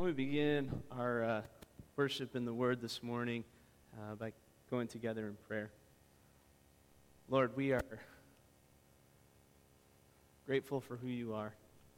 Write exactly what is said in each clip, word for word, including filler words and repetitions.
Why don't we begin our uh, worship in the Word this morning uh, by going together in prayer. Lord, we are grateful for who you are.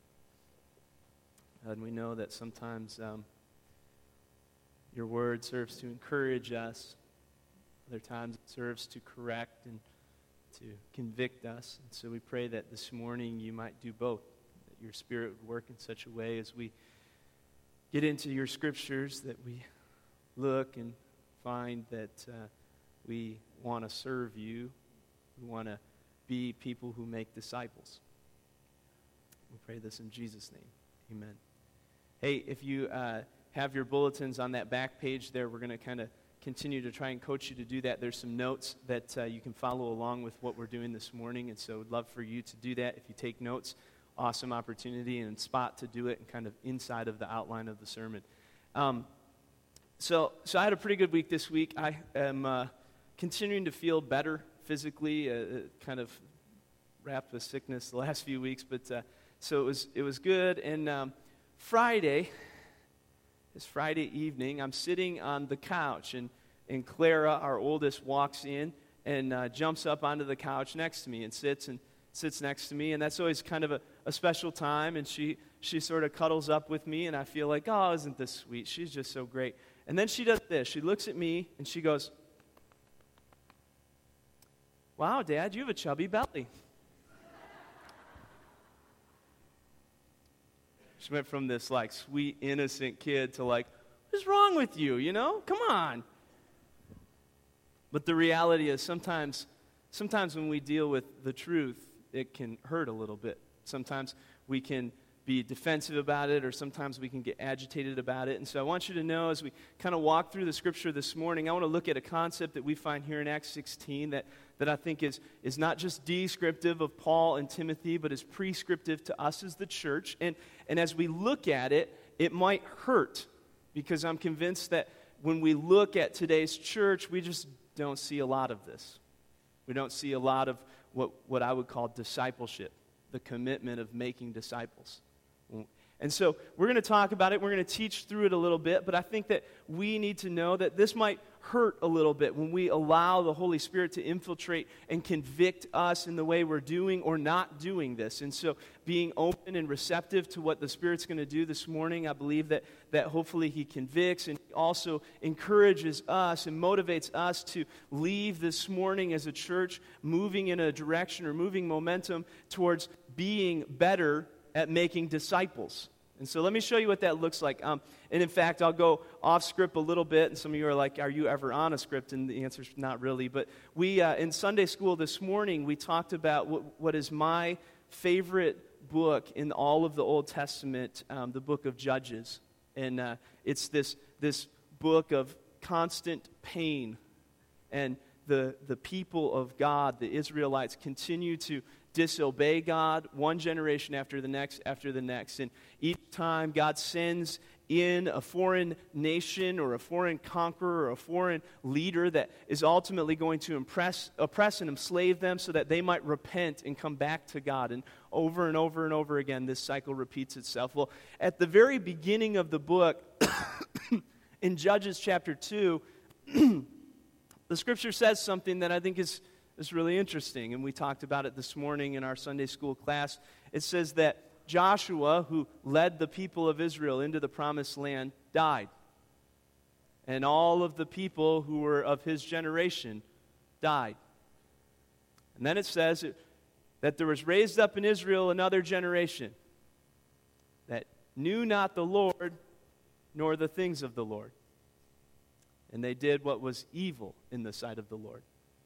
And we know that sometimes um, your Word serves to encourage us. Other times it serves to correct and to convict us. And so we pray that this morning you might do both, that your Spirit would work in such a way as we get into your scriptures, that we look and find that uh, we want to serve you. We want to be people who make disciples. We pray this in Jesus' name. Amen. Hey, if you uh, have your bulletins on that back page there, we're going to kind of continue to try and coach you to do that. There's some notes that uh, you can follow along with what we're doing this morning, and so I'd love for you to do that. If you take notes, awesome opportunity and spot to do it and kind of inside of the outline of the sermon. Um, so, so I had a pretty good week this week. I am uh, continuing to feel better physically, uh, kind of wrapped with sickness the last few weeks, but uh, so it was it was good. And um, Friday, this Friday evening, I'm sitting on the couch, and, and Clara, our oldest, walks in and uh, jumps up onto the couch next to me and sits and sits next to me, and that's always kind of a, a special time, and she she sort of cuddles up with me, and I feel like, oh, isn't this sweet? She's just so great. And then she does this. She looks at me, and she goes, wow, Dad, you have a chubby belly. She went from this, like, sweet, innocent kid to, like, what's wrong with you, you know? Come on. But the reality is sometimes, sometimes when we deal with the truth, it can hurt a little bit. Sometimes we can be defensive about it, or sometimes we can get agitated about it. And so I want you to know, as we kind of walk through the scripture this morning, I want to look at a concept that we find here in Acts sixteen that, that I think is, is not just descriptive of Paul and Timothy, but is prescriptive to us as the church. And, and as we look at it, it might hurt, because I'm convinced that when we look at today's church, we just don't see a lot of this. We don't see a lot of what, what I would call discipleship, the commitment of making disciples. And so we're going to talk about it. We're going to teach through it a little bit, but I think that we need to know that this might hurt a little bit when we allow the Holy Spirit to infiltrate and convict us in the way we're doing or not doing this. And so being open and receptive to what the Spirit's going to do this morning, I believe that, that hopefully He convicts and also encourages us and motivates us to leave this morning as a church moving in a direction or moving momentum towards being better at making disciples. And so let me show you what that looks like. Um, and in fact, I'll go off script a little bit, and some of you are like, are you ever on a script? And the answer is not really. But we, uh, in Sunday school this morning, we talked about what, what is my favorite book in all of the Old Testament, um, the book of Judges. And uh, it's this, this book of constant pain. And the, the people of God, the Israelites, continue to disobey God one generation after the next after the next. And each time God sends in a foreign nation or a foreign conqueror or a foreign leader that is ultimately going to impress, oppress and enslave them so that they might repent and come back to God. And over and over and over again, this cycle repeats itself. Well, at the very beginning of the book, in Judges chapter two, the scripture says something that I think is It's really interesting, and we talked about it this morning in our Sunday school class. It says that Joshua, who led the people of Israel into the promised land, died. And all of the people who were of his generation died. And then it says that there was raised up in Israel another generation that knew not the Lord nor the things of the Lord. And they did what was evil in the sight of the Lord.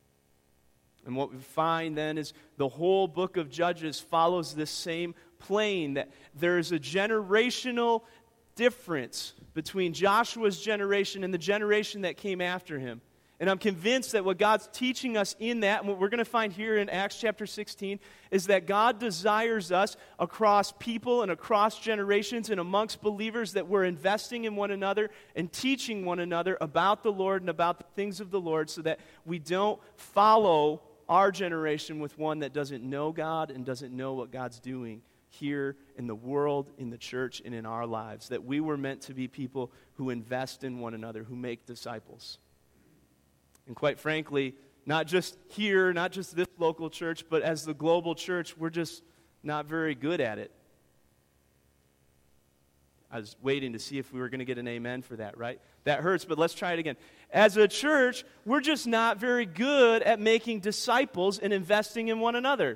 And what we find then is the whole book of Judges follows this same plane, that there is a generational difference between Joshua's generation and the generation that came after him. And I'm convinced that what God's teaching us in that, and what we're going to find here in Acts chapter sixteen, is that God desires us across people and across generations and amongst believers that we're investing in one another and teaching one another about the Lord and about the things of the Lord, so that we don't follow our generation with one that doesn't know God and doesn't know what God's doing here in the world, in the church, and in our lives. That we were meant to be people who invest in one another, who make disciples. And quite frankly, not just here, not just this local church, but as the global church, we're just not very good at it. I was waiting to see if we were going to get an amen for that, right? That hurts, but let's try it again. As a church, we're just not very good at making disciples and investing in one another.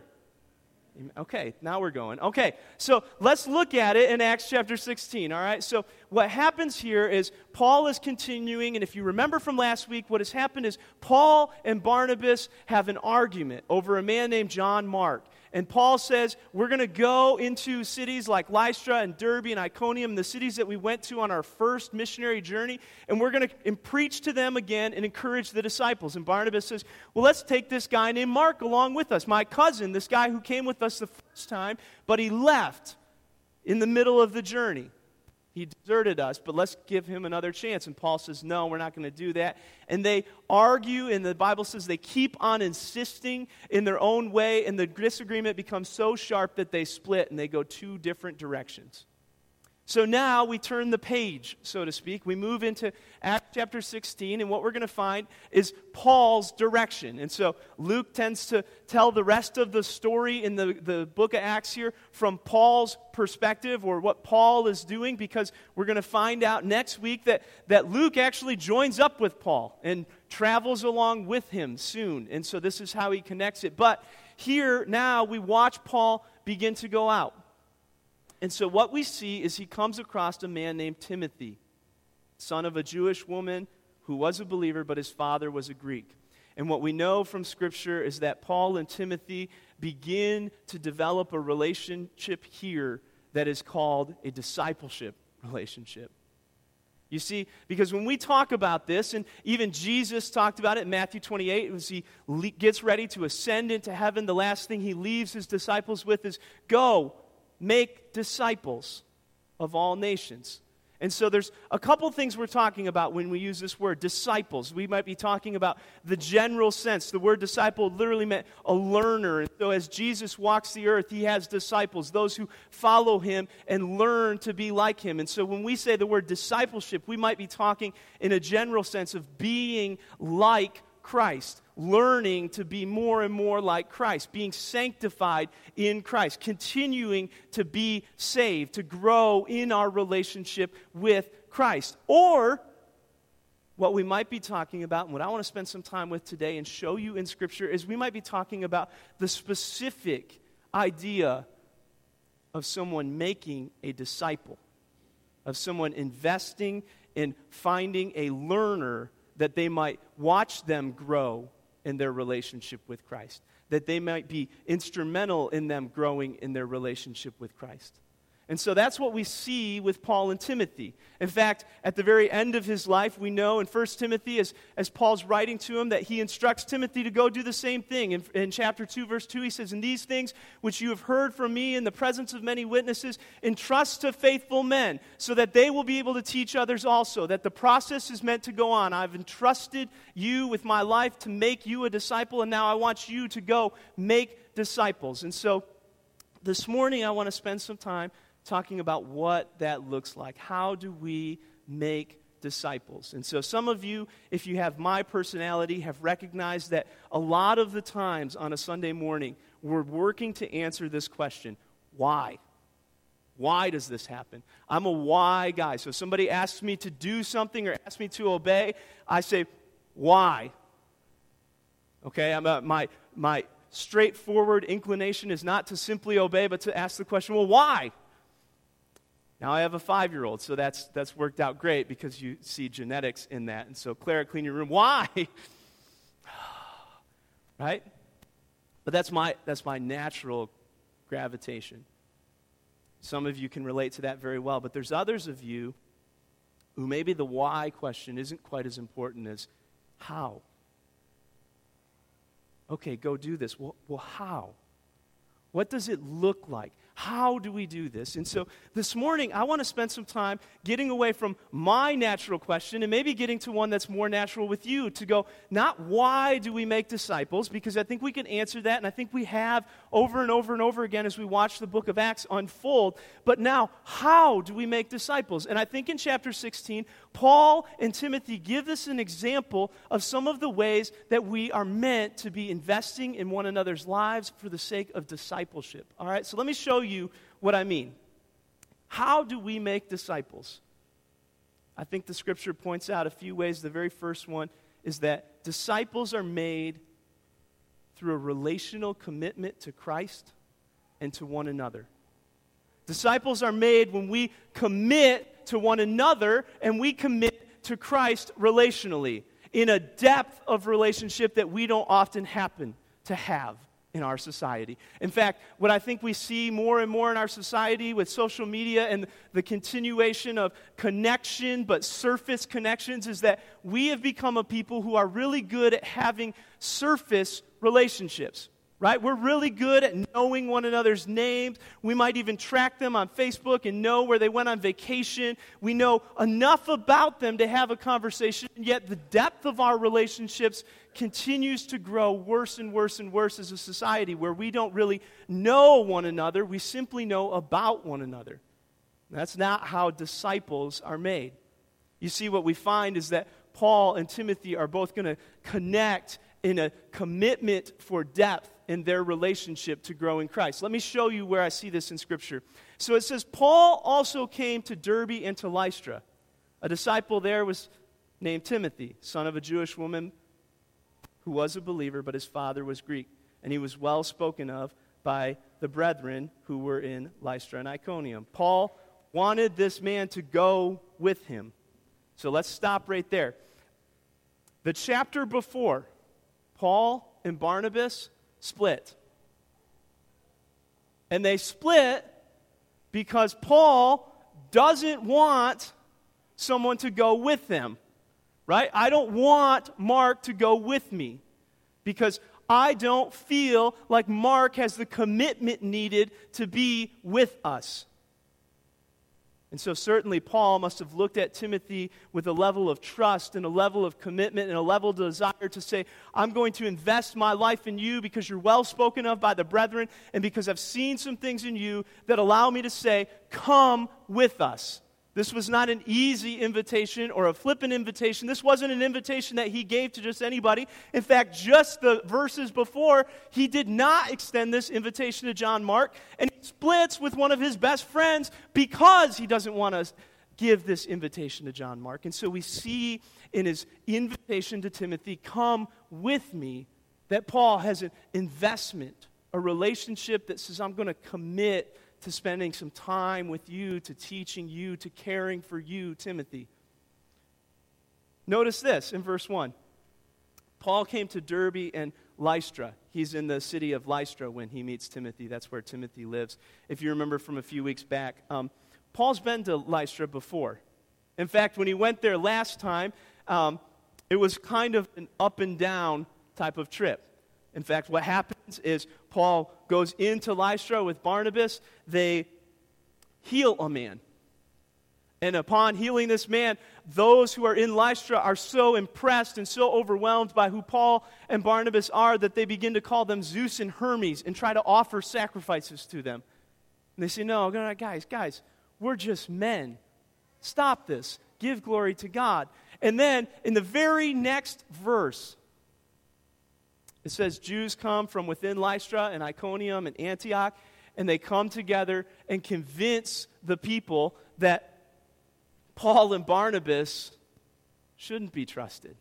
Okay, now we're going. Okay, so let's look at it in Acts chapter sixteen, all right? So what happens here is Paul is continuing, and if you remember from last week, what has happened is Paul and Barnabas have an argument over a man named John Mark. And Paul says, we're going to go into cities like Lystra and Derbe and Iconium, the cities that we went to on our first missionary journey, and we're going to preach to them again and encourage the disciples. And Barnabas says, well, let's take this guy named Mark along with us, my cousin, this guy who came with us the first time, but he left in the middle of the journey. He deserted us, but let's give him another chance. And Paul says, no, we're not going to do that. And they argue, and the Bible says they keep on insisting in their own way, and the disagreement becomes so sharp that they split, and they go two different directions. So now we turn the page, so to speak. We move into Acts chapter sixteen, and what we're going to find is Paul's direction. And so Luke tends to tell the rest of the story in the, the book of Acts here from Paul's perspective, or what Paul is doing, because we're going to find out next week that, that Luke actually joins up with Paul and travels along with him soon. And so this is how he connects it. But here now we watch Paul begin to go out. And so what we see is he comes across a man named Timothy, son of a Jewish woman who was a believer, but his father was a Greek. And what we know from Scripture is that Paul and Timothy begin to develop a relationship here that is called a discipleship relationship. You see, because when we talk about this, and even Jesus talked about it in Matthew twenty-eight, as he le- gets ready to ascend into heaven, the last thing he leaves his disciples with is, go, make disciples of all nations. And so there's a couple things we're talking about when we use this word, disciples. We might be talking about the general sense. The word disciple literally meant a learner. And so as Jesus walks the earth, he has disciples, those who follow him and learn to be like him. And so when we say the word discipleship, we might be talking in a general sense of being like Christ, learning to be more and more like Christ, being sanctified in Christ, continuing to be saved, to grow in our relationship with Christ. Or what we might be talking about, and what I want to spend some time with today and show you in Scripture, is we might be talking about the specific idea of someone making a disciple, of someone investing in finding a learner that they might watch them grow in their relationship with Christ, that they might be instrumental in them growing in their relationship with Christ. And so that's what we see with Paul and Timothy. In fact, at the very end of his life, we know in First Timothy, as, as Paul's writing to him, that he instructs Timothy to go do the same thing. In, in chapter two, verse two, he says, "And these things which you have heard from me in the presence of many witnesses, entrust to faithful men, so that they will be able to teach others also." That the process is meant to go on. I've entrusted you with my life to make you a disciple, and now I want you to go make disciples. And so this morning, I want to spend some time talking about what that looks like. How do we make disciples? And so some of you, if you have my personality, have recognized that a lot of the times on a Sunday morning, we're working to answer this question, why? Why does this happen? I'm a why guy. So if somebody asks me to do something or asks me to obey, I say, why? Okay, I'm a, my, my straightforward inclination is not to simply obey, but to ask the question, well, why? Now I have a five-year-old, so that's that's worked out great because you see genetics in that. And so, Clara, clean your room. Why? Right? But that's my that's my natural gravitation. Some of you can relate to that very well, but there's others of you who maybe the why question isn't quite as important as how. Okay, go do this. Well, well how? What does it look like? How do we do this? And so this morning, I want to spend some time getting away from my natural question and maybe getting to one that's more natural with you, to go, not why do we make disciples, because I think we can answer that, and I think we have over and over and over again as we watch the book of Acts unfold. But now, how do we make disciples? And I think in chapter sixteen, Paul and Timothy give us an example of some of the ways that we are meant to be investing in one another's lives for the sake of discipleship. All right, so let me show you what I mean. How do we make disciples? I think the scripture points out a few ways. The very first one is that disciples are made through a relational commitment to Christ and to one another. Disciples are made when we commit to one another and we commit to Christ relationally, in a depth of relationship that we don't often happen to have in our society. In fact, what I think we see more and more in our society with social media and the continuation of connection, but surface connections, is that we have become a people who are really good at having surface relationships, right? We're really good at knowing one another's names. We might even track them on Facebook and know where they went on vacation. We know enough about them to have a conversation, and yet the depth of our relationships continues to grow worse and worse and worse as a society, where we don't really know one another. We simply know about one another. That's not how disciples are made. You see, what we find is that Paul and Timothy are both going to connect in a commitment for depth in their relationship to grow in Christ. Let me show you where I see this in Scripture. So it says, Paul also came to Derbe and to Lystra. A disciple there was named Timothy, son of a Jewish woman who was a believer, but his father was Greek. And he was well spoken of by the brethren who were in Lystra and Iconium. Paul wanted this man to go with him. So let's stop right there. The chapter before, Paul and Barnabas split. And they split because Paul doesn't want someone to go with them. Right? I don't want Mark to go with me because I don't feel like Mark has the commitment needed to be with us. And so certainly Paul must have looked at Timothy with a level of trust and a level of commitment and a level of desire to say, I'm going to invest my life in you because you're well spoken of by the brethren and because I've seen some things in you that allow me to say, come with us. This was not an easy invitation or a flippant invitation. This wasn't an invitation that he gave to just anybody. In fact, just the verses before, he did not extend this invitation to John Mark, and he splits with one of his best friends because he doesn't want to give this invitation to John Mark. And so we see in his invitation to Timothy, come with me, that Paul has an investment, a relationship that says, I'm going to commit to spending some time with you, to teaching you, to caring for you, Timothy. Notice this in verse one. Paul came to Derbe and Lystra. He's in the city of Lystra when he meets Timothy. That's where Timothy lives. If you remember from a few weeks back, um, Paul's been to Lystra before. In fact, when he went there last time, um, it was kind of an up and down type of trip. In fact, what happens is Paul goes into Lystra with Barnabas. They heal a man. And upon healing this man, those who are in Lystra are so impressed and so overwhelmed by who Paul and Barnabas are that they begin to call them Zeus and Hermes and try to offer sacrifices to them. And they say, no, guys, guys, we're just men. Stop this. Give glory to God. And then in the very next verse, it says Jews come from within Lystra and Iconium and Antioch, and they come together and convince the people that Paul and Barnabas shouldn't be trusted.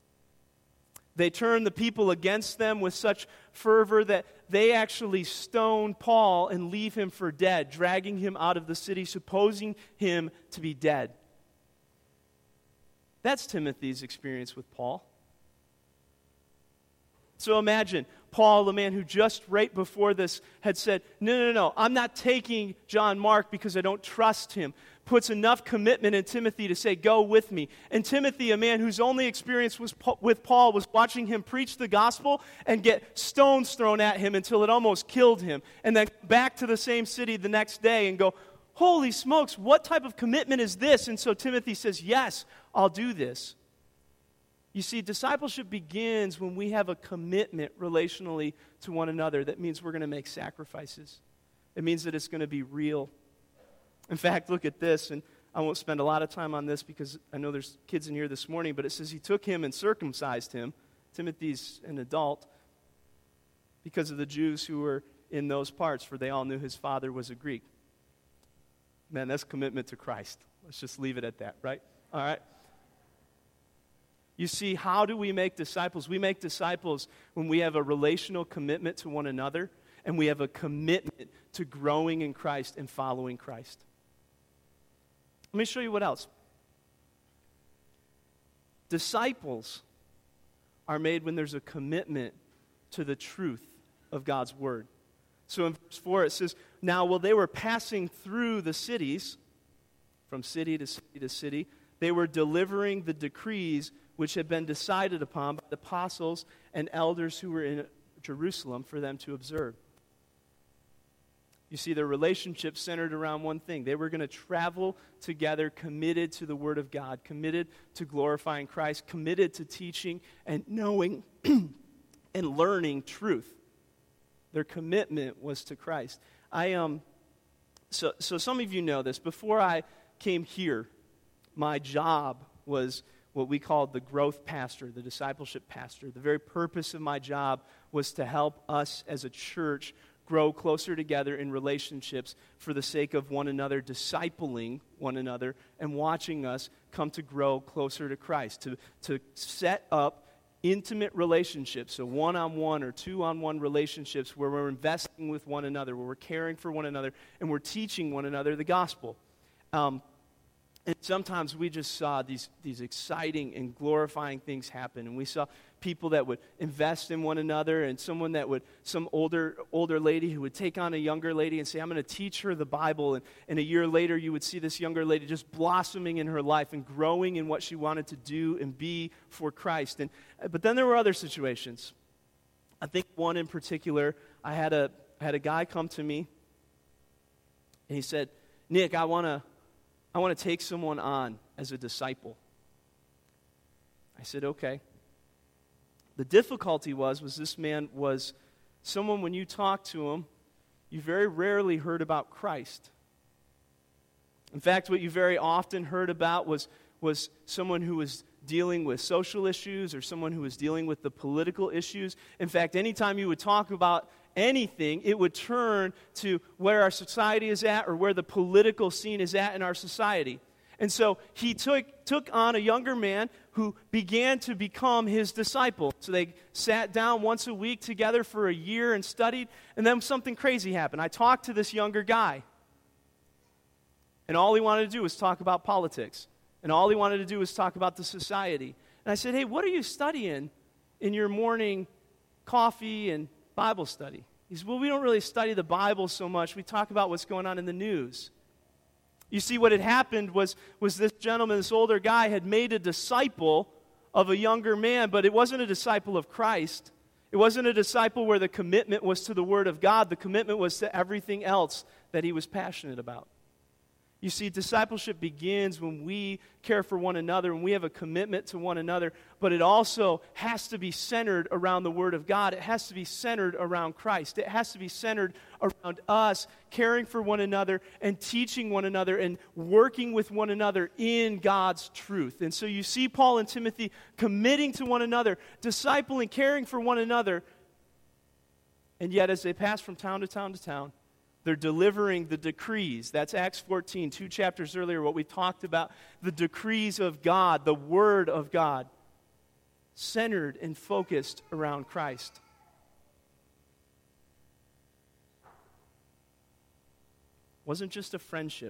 They turn the people against them with such fervor that they actually stone Paul and leave him for dead, dragging him out of the city, supposing him to be dead. That's Timothy's experience with Paul. So imagine Paul, the man who just right before this had said, no, no, no, I'm not taking John Mark because I don't trust him, puts enough commitment in Timothy to say, go with me. And Timothy, a man whose only experience was with Paul was watching him preach the gospel and get stones thrown at him until it almost killed him, and then back to the same city the next day and go, holy smokes, what type of commitment is this? And so Timothy says, yes, I'll do this. You see, discipleship begins when we have a commitment relationally to one another. That means we're going to make sacrifices. It means that it's going to be real. In fact, look at this, and I won't spend a lot of time on this because I know there's kids in here this morning, but it says he took him and circumcised him. Timothy's an adult because of the Jews who were in those parts, for they all knew his father was a Greek. Man, that's commitment to Christ. Let's just leave it at that, right? All right. You see, how do we make disciples? We make disciples when we have a relational commitment to one another and we have a commitment to growing in Christ and following Christ. Let me show you what else. Disciples are made when there's a commitment to the truth of God's word. So in verse four it says, now while they were passing through the cities, from city to city to city, they were delivering the decrees which had been decided upon by the apostles and elders who were in Jerusalem for them to observe. You see, their relationship centered around one thing. They were going to travel together, committed to the Word of God, committed to glorifying Christ, committed to teaching and knowing and learning truth. Their commitment was to Christ. I um, so so some of you know this. Before I came here, my job was what we called the growth pastor, the discipleship pastor. The very purpose of my job was to help us as a church grow closer together in relationships for the sake of one another, discipling one another, and watching us come to grow closer to Christ, to, to set up intimate relationships, so one-on-one or two-on-one relationships where we're investing with one another, where we're caring for one another, and we're teaching one another the gospel. Um, and sometimes we just saw these, these exciting and glorifying things happen, and we saw people that would invest in one another, and someone that would, some older older lady who would take on a younger lady and say, I'm going to teach her the Bible, and, and a year later you would see this younger lady just blossoming in her life and growing in what she wanted to do and be for Christ. And but then there were other situations. I think one in particular, I had a I had a guy come to me, and he said, Nick, I want to I want to take someone on as a disciple. I said, okay. The difficulty was, was this man was someone, when you talked to him, you very rarely heard about Christ. In fact, what you very often heard about was, was someone who was dealing with social issues or someone who was dealing with the political issues. In fact, anytime you would talk about anything, it would turn to where our society is at or where the political scene is at in our society. And so he took, took on a younger man who began to become his disciple. So they sat down once a week together for a year and studied, and then something crazy happened. I talked to this younger guy, and all he wanted to do was talk about politics, and all he wanted to do was talk about the society. And I said, hey, what are you studying in your morning coffee and Bible study? He said, well, we don't really study the Bible so much. We talk about what's going on in the news. You see, what had happened was, was this gentleman, this older guy, had made a disciple of a younger man, but it wasn't a disciple of Christ. It wasn't a disciple where the commitment was to the Word of God. The commitment was to everything else that he was passionate about. You see, discipleship begins when we care for one another, when we have a commitment to one another, but it also has to be centered around the Word of God. It has to be centered around Christ. It has to be centered around us caring for one another and teaching one another and working with one another in God's truth. And so you see Paul and Timothy committing to one another, discipling, caring for one another, and yet as they pass from town to town to town, they're delivering the decrees. That's Acts fourteen, two chapters earlier, what we talked about, the decrees of God, the Word of God, centered and focused around Christ. Wasn't just a friendship.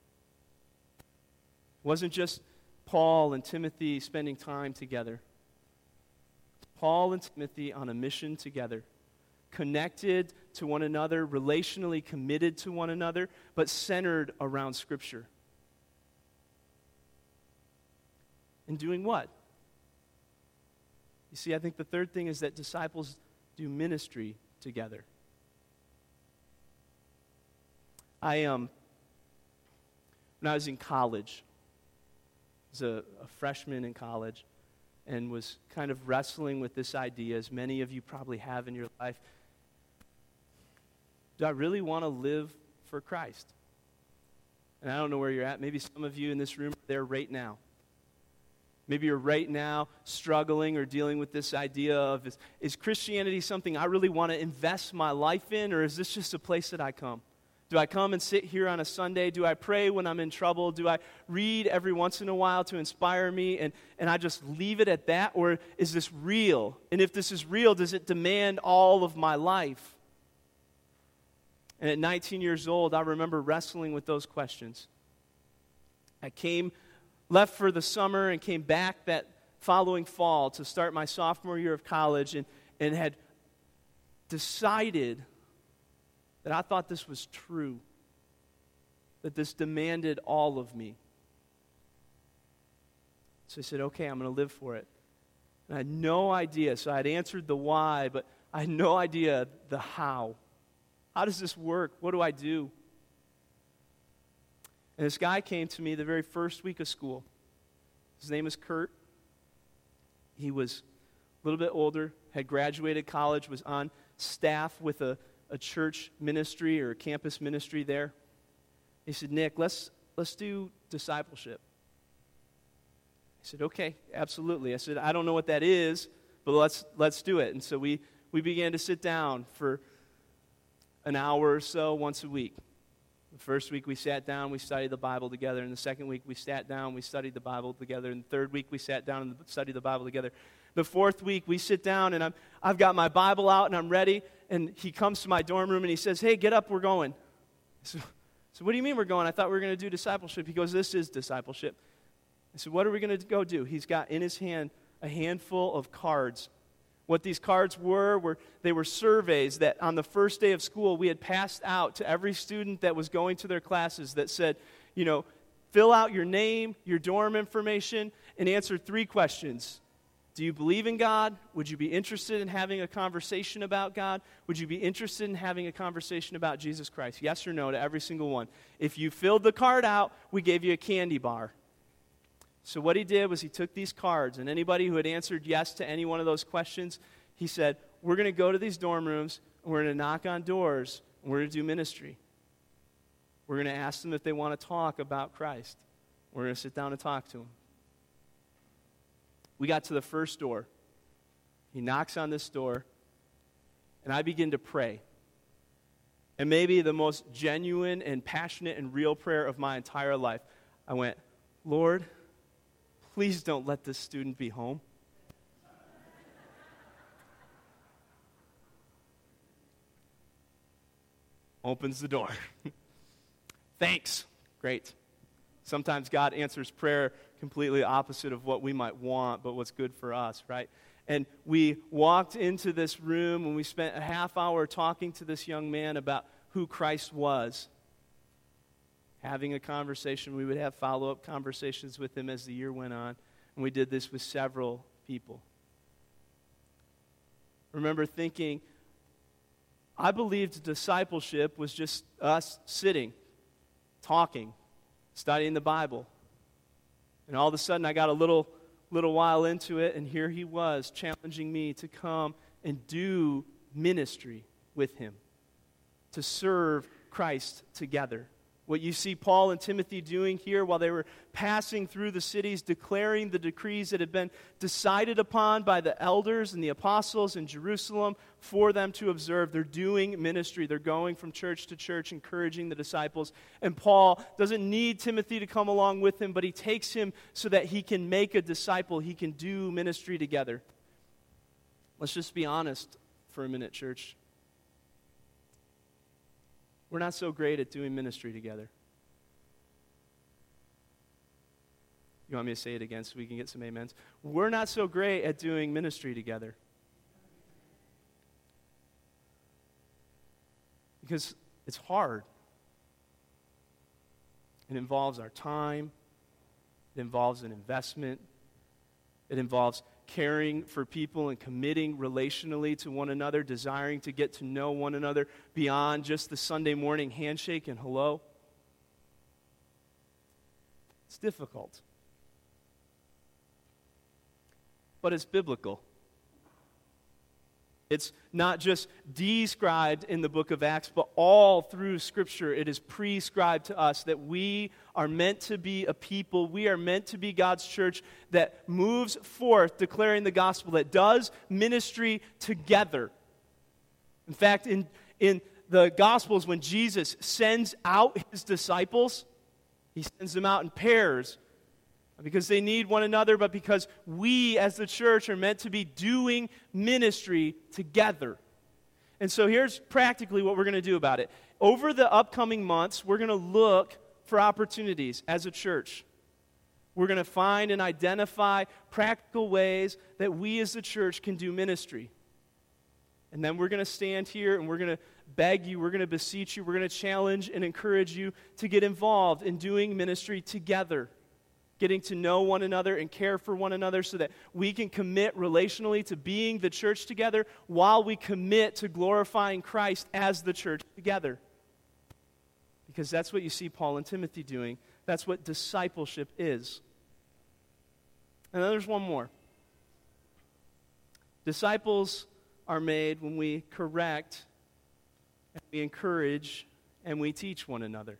Wasn't just Paul and Timothy spending time together. Paul and Timothy on a mission together, connected to one another, relationally committed to one another, but centered around Scripture. And doing what? You see, I think the third thing is that disciples do ministry together. I um, when I was in college, I was a, a freshman in college, and was kind of wrestling with this idea, as many of you probably have in your life. Do I really want to live for Christ? And I don't know where you're at. Maybe some of you in this room are there right now. Maybe you're right now struggling or dealing with this idea of, is, is Christianity something I really want to invest my life in, or is this just a place that I come? Do I come and sit here on a Sunday? Do I pray when I'm in trouble? Do I read every once in a while to inspire me, and, and I just leave it at that? Or is this real? And if this is real, does it demand all of my life? And at nineteen years old, I remember wrestling with those questions. I came, left for the summer and came back that following fall to start my sophomore year of college, and, and had decided that I thought this was true, that this demanded all of me. So I said, okay, I'm going to live for it. And I had no idea. So I had answered the why, but I had no idea the how. How does this work? What do I do? And this guy came to me the very first week of school. His name is Kurt. He was a little bit older, had graduated college, was on staff with a, a church ministry or a campus ministry there. He said, Nick, let's let's do discipleship. I said, okay, absolutely. I said, I don't know what that is, but let's let's do it. And so we, we began to sit down for an hour or so once a week. The first week we sat down, we studied the Bible together. And the second week we sat down, we studied the Bible together. And the third week we sat down and studied the Bible together. The fourth week we sit down and I'm, I've got my Bible out and I'm ready. And he comes to my dorm room and he says, hey, get up, we're going. So, so what do you mean we're going? I thought we were going to do discipleship. He goes, this is discipleship. I said, what are we going to go do? He's got in his hand a handful of cards. What these cards were, were they were surveys that on the first day of school we had passed out to every student that was going to their classes that said, you know, fill out your name, your dorm information, and answer three questions. Do you believe in God? Would you be interested in having a conversation about God? Would you be interested in having a conversation about Jesus Christ? Yes or no to every single one. If you filled the card out, we gave you a candy bar. So what he did was he took these cards, and anybody who had answered yes to any one of those questions, he said, we're going to go to these dorm rooms, and we're going to knock on doors, and we're going to do ministry. We're going to ask them if they want to talk about Christ. We're going to sit down and talk to them. We got to the first door. He knocks on this door, and I begin to pray. And maybe the most genuine and passionate and real prayer of my entire life. I went, Lord, please don't let this student be home. Opens the door. Thanks. Great. Sometimes God answers prayer completely opposite of what we might want, but what's good for us, right? And we walked into this room and we spent a half hour talking to this young man about who Christ was. Having a conversation. We would have follow-up conversations with him as the year went on. And we did this with several people. I remember thinking, I believed discipleship was just us sitting, talking, studying the Bible. And all of a sudden I got a little, little while into it, and here he was challenging me to come and do ministry with him, to serve Christ together. What you see Paul and Timothy doing here while they were passing through the cities, declaring the decrees that had been decided upon by the elders and the apostles in Jerusalem for them to observe. They're doing ministry. They're going from church to church, encouraging the disciples. And Paul doesn't need Timothy to come along with him, but he takes him so that he can make a disciple. He can do ministry together. Let's just be honest for a minute, church. We're not so great at doing ministry together. You want me to say it again so we can get some amens? We're not so great at doing ministry together. Because it's hard. It involves our time. It involves an investment. It involves caring for people and committing relationally to one another, desiring to get to know one another beyond just the Sunday morning handshake and hello. It's difficult. but it's biblical. It's not just described in the book of Acts, but all through Scripture it is prescribed to us that we are meant to be a people, we are meant to be God's church that moves forth declaring the gospel, that does ministry together. In fact, in, in the Gospels, when Jesus sends out his disciples, he sends them out in pairs, because they need one another, but because we as the church are meant to be doing ministry together. And so here's practically what we're going to do about it. Over the upcoming months, we're going to look for opportunities as a church. We're going to find and identify practical ways that we as the church can do ministry. And then we're going to stand here and we're going to beg you, we're going to beseech you, we're going to challenge and encourage you to get involved in doing ministry together. Getting to know one another and care for one another so that we can commit relationally to being the church together while we commit to glorifying Christ as the church together. Because that's what you see Paul and Timothy doing. That's what discipleship is. And then there's one more. Disciples are made when we correct, and we encourage, and we teach one another.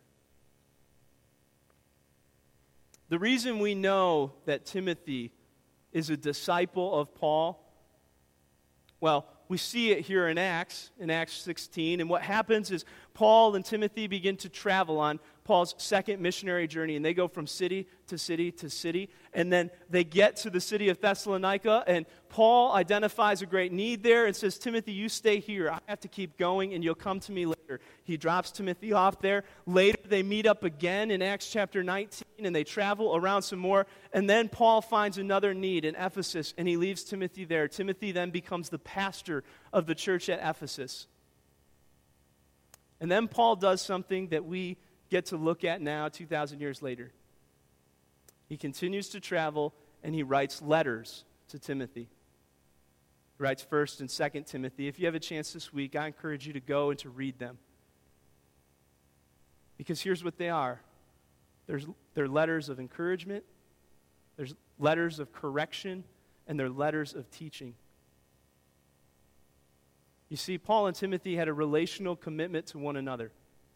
The reason we know that Timothy is a disciple of Paul, well, we see it here in Acts, in Acts sixteen, and what happens is Paul and Timothy begin to travel on Paul's second missionary journey, and they go from city to city to city, and then they get to the city of Thessalonica, and Paul identifies a great need there and says, Timothy, you stay here. I have to keep going, and you'll come to me later. He drops Timothy off there. Later, they meet up again in Acts chapter nineteen, and they travel around some more, and then Paul finds another need in Ephesus, and he leaves Timothy there. Timothy then becomes the pastor of the church at Ephesus. And then Paul does something that we get to look at now, two thousand years later. He continues to travel, and he writes letters to Timothy. He writes First and Second Timothy. If you have a chance this week, I encourage you to go and to read them. Because here's what they are. There's, they're letters of encouragement, there's letters of correction, and they're letters of teaching. You see, Paul and Timothy had a relational commitment to one another.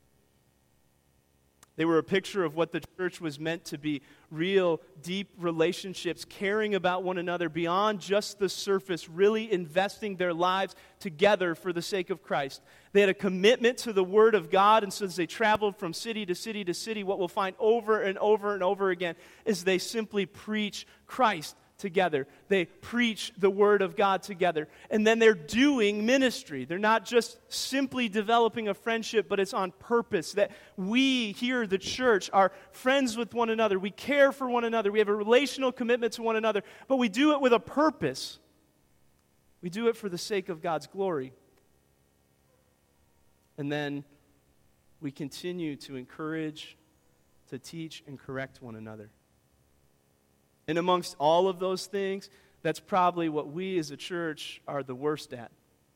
They were a picture of what the church was meant to be. Real, deep relationships, caring about one another beyond just the surface, really investing their lives together for the sake of Christ. They had a commitment to the Word of God, and so as they traveled from city to city to city, what we'll find over and over and over again is they simply preach Christ together. They preach the Word of God together. And then they're doing ministry. They're not just simply developing a friendship, but it's on purpose. That we here, the church, are friends with one another. We care for one another. We have a relational commitment to one another. But we do it with a purpose. We do it for the sake of God's glory. And then we continue to encourage, to teach, and correct one another. And amongst all of those things, that's probably what we as a church are the worst at.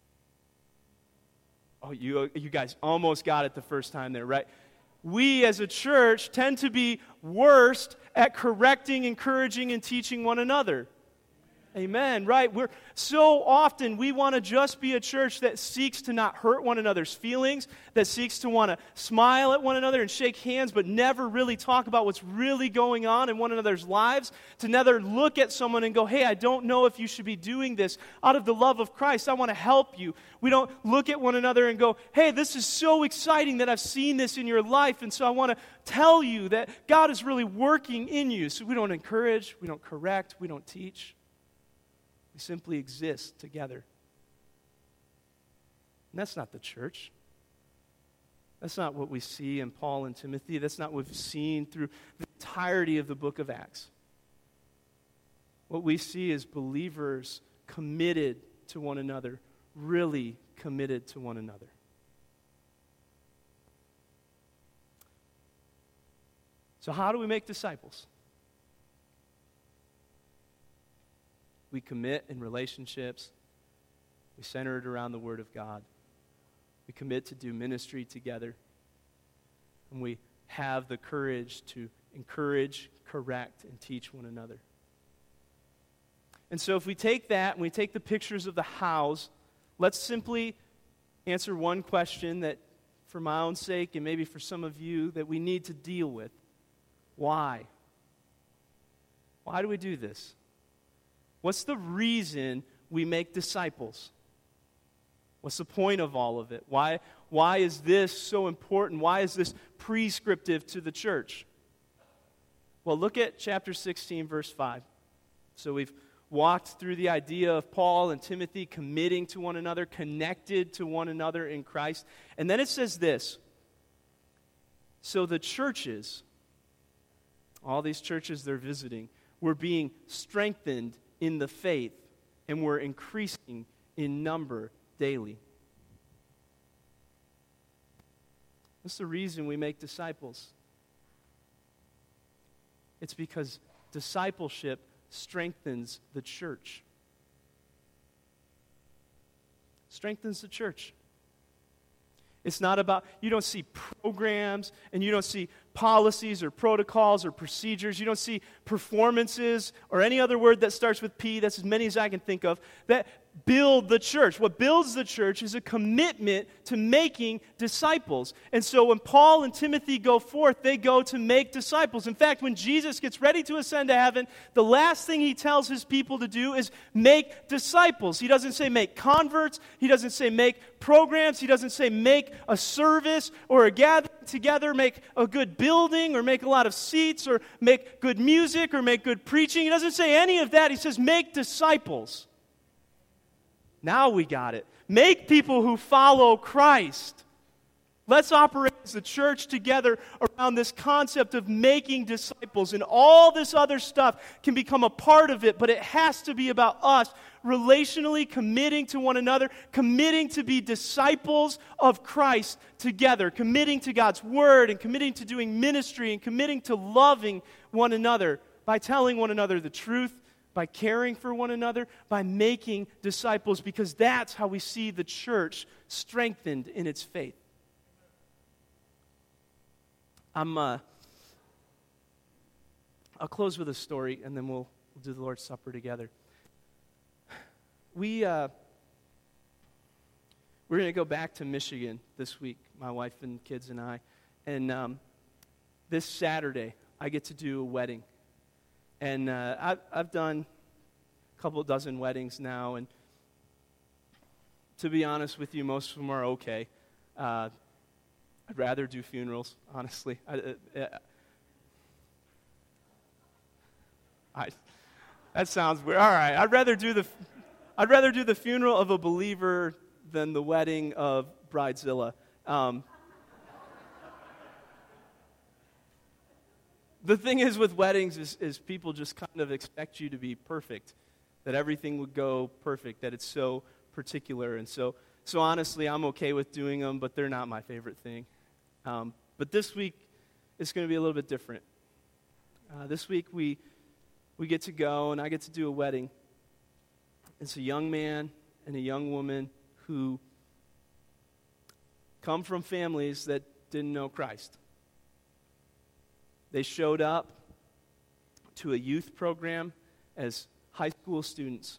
Oh, you, you guys almost got it the first time there, right? We as a church tend to be worst at correcting, encouraging, and teaching one another. Amen, right? We're so often we want to just be a church that seeks to not hurt one another's feelings, that seeks to want to smile at one another and shake hands, but never really talk about what's really going on in one another's lives, to never look at someone and go, hey, I don't know if you should be doing this. Out of the love of Christ, I want to help you. We don't look at one another and go, hey, this is so exciting that I've seen this in your life, and so I want to tell you that God is really working in you. So we don't encourage, we don't correct, we don't teach. We simply exist together. And that's not the church. That's not what we see in Paul and Timothy. That's not what we've seen through the entirety of the book of Acts. What we see is believers committed to one another, really committed to one another. So how do we make disciples? We commit in relationships. We center it around the Word of God. We commit to do ministry together. And we have the courage to encourage, correct, and teach one another. And so if we take that and we take the pictures of the hows, let's simply answer one question that, for my own sake and maybe for some of you, that we need to deal with. Why? Why do we do this? What's the reason we make disciples? What's the point of all of it? Why, why is this so important? Why is this prescriptive to the church? Well, look at chapter sixteen, verse five. So we've walked through the idea of Paul and Timothy committing to one another, connected to one another in Christ. And then it says this: so the churches, all these churches they're visiting, were being strengthened in the faith and were increasing in number daily. What's the reason we make disciples? It's because discipleship strengthens the church. Strengthens the church. It's not about, you don't see programs and you don't see policies or protocols or procedures. You don't see performances or any other word that starts with P, that's as many as I can think of, that build the church. What builds the church is a commitment to making disciples. And so when Paul and Timothy go forth, they go to make disciples. In fact, when Jesus gets ready to ascend to heaven, the last thing he tells his people to do is make disciples. He doesn't say make converts. He doesn't say make programs. He doesn't say make a service or a gathering together, make a good building or make a lot of seats or make good music or make good preaching. He doesn't say any of that. He says make disciples. Now we got it. Make people who follow Christ. Let's operate as the church together around this concept of making disciples. And all this other stuff can become a part of it, but it has to be about us relationally committing to one another, committing to be disciples of Christ together, committing to God's word and committing to doing ministry and committing to loving one another by telling one another the truth, by caring for one another, by making disciples, because that's how we see the church strengthened in its faith. I'm, uh, I'll close with a story, and then we'll, we'll do the Lord's Supper together. We, uh, we're going to go back to Michigan this week, my wife and kids and I, and um, this Saturday, I get to do a wedding. And uh, I've, I've done a couple dozen weddings now, and to be honest with you, most of them are okay. Uh, I'd rather do funerals, honestly. I, uh, I, that sounds weird. All right, I'd rather do the, I'd rather do the funeral of a believer than the wedding of Bridezilla. Um, The thing is with weddings is, is people just kind of expect you to be perfect, that everything would go perfect, that it's so particular. And so, so honestly, I'm okay with doing them, but they're not my favorite thing. Um, but this week, it's going to be a little bit different. Uh, this week, we we get to go, and I get to do a wedding. It's a young man and a young woman who come from families that didn't know Christ. They showed up to a youth program as high school students.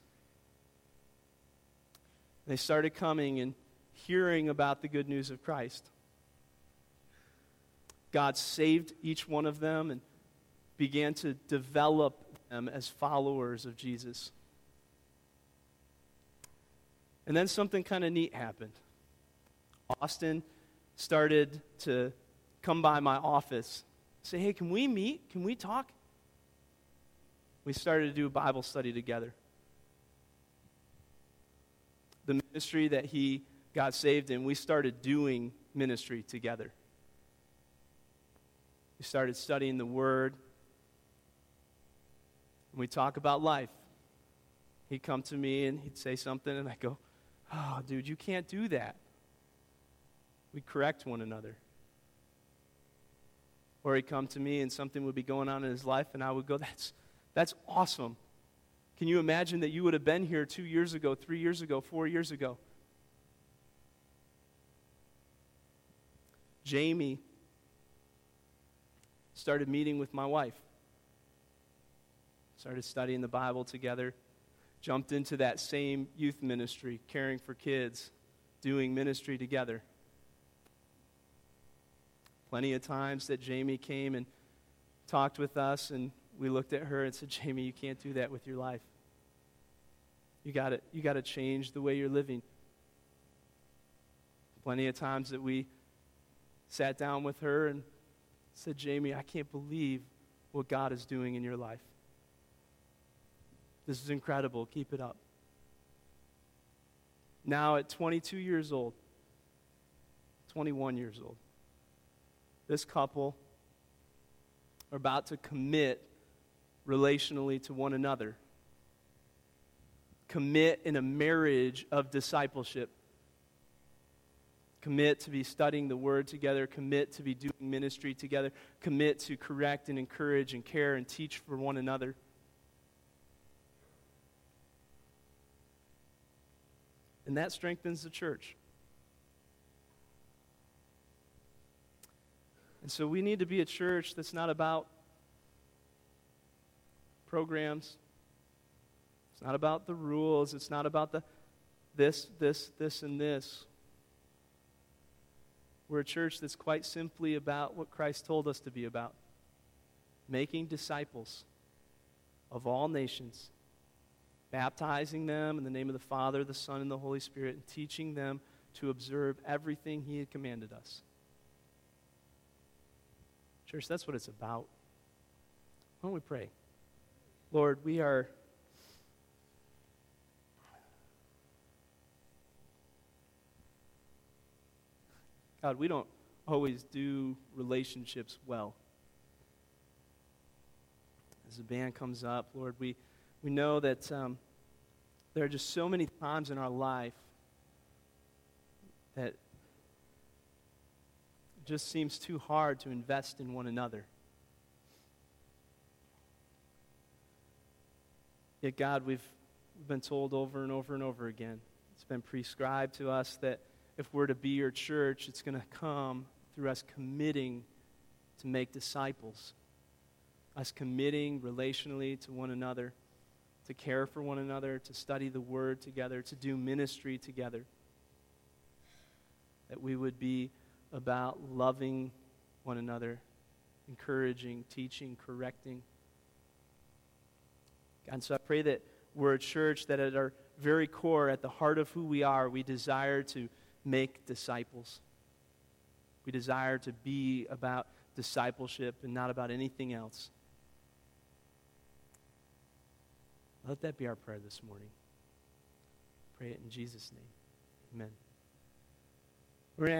They started coming and hearing about the good news of Christ. God saved each one of them and began to develop them as followers of Jesus. And then something kind of neat happened. Austin started to come by my office, say, hey, can we meet? Can we talk? We started to do a Bible study together. The ministry that he got saved in, we started doing ministry together. We started studying the Word. And we talk about life. He'd come to me and he'd say something, and I'd go, oh, dude, you can't do that. We'd correct one another. Or he'd come to me and something would be going on in his life, and I would go, that's, that's awesome. Can you imagine that you would have been here two years ago, three years ago, four years ago? Jamie started meeting with my wife. Started studying the Bible together. jumped into that same youth ministry, caring for kids, doing ministry together. Plenty of times that Jamie came and talked with us, and we looked at her and said, Jamie, you can't do that with your life. You got to you got to change the way you're living. Plenty of times that we sat down with her and said, Jamie, I can't believe what God is doing in your life. This is incredible. Keep it up. Now at twenty-two years old, twenty-one years old, this couple are about to commit relationally to one another. Commit in a marriage of discipleship. Commit to be studying the Word together. Commit to be doing ministry together. Commit to correct and encourage and care and teach for one another. And that strengthens the church. And so we need to be a church that's not about programs. It's not about the rules. It's not about the this, this, this, and this. We're a church that's quite simply about what Christ told us to be about. Making disciples of all nations, baptizing them in the name of the Father, the Son, and the Holy Spirit, and teaching them to observe everything He had commanded us. Church, that's what it's about. Why don't we pray? Lord, we are God, we don't always do relationships well. As the band comes up, Lord, we, we know that um, there are just so many times in our life that it just seems too hard to invest in one another. Yet, God, we've, we've been told over and over and over again, it's been prescribed to us that if we're to be your church, it's going to come through us committing to make disciples, us committing relationally to one another, to care for one another, to study the Word together, to do ministry together. That we would be about loving one another, encouraging, teaching, correcting. And so I pray that we're a church that at our very core, at the heart of who we are, we desire to make disciples. We desire to be about discipleship and not about anything else. Let that be our prayer this morning. Pray it in Jesus' name. Amen.